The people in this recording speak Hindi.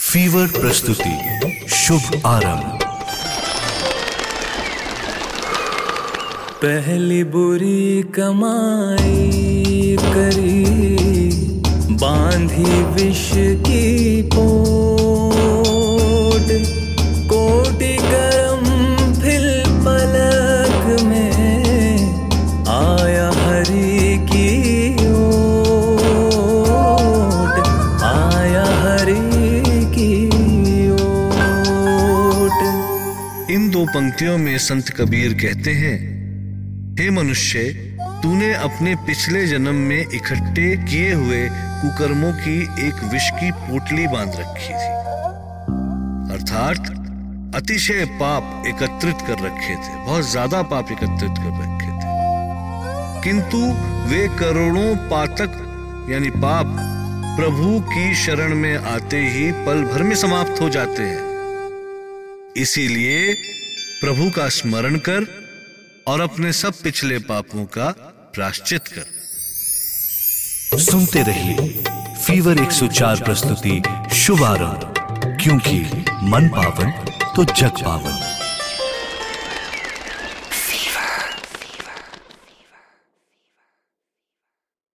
फीवर प्रस्तुति शुभ आरंभ। पहली बुरी कमाई करी, बांधी विष की पोट, कोटि करम फिल पलक में, आया हरि की ओट, आया हरि की ओट। इन दो पंक्तियों में संत कबीर कहते हैं, हे मनुष्य, तूने अपने पिछले जन्म में इकट्ठे किए हुए कुकर्मों की एक विष की पोटली बांध रखी थी, अर्थात अतिशय पाप एकत्रित कर रखे थे, बहुत ज्यादा पाप एकत्रित कर रखे थे, किंतु वे करोड़ों पातक यानी पाप प्रभु की शरण में आते ही पल भर में समाप्त हो जाते हैं। इसीलिए प्रभु का स्मरण कर और अपने सब पिछले पापों का प्रायश्चित कर। सुनते रहिए फीवर 104 प्रस्तुति शुभ आरंभ, क्योंकि मन पावन तो जग पावन।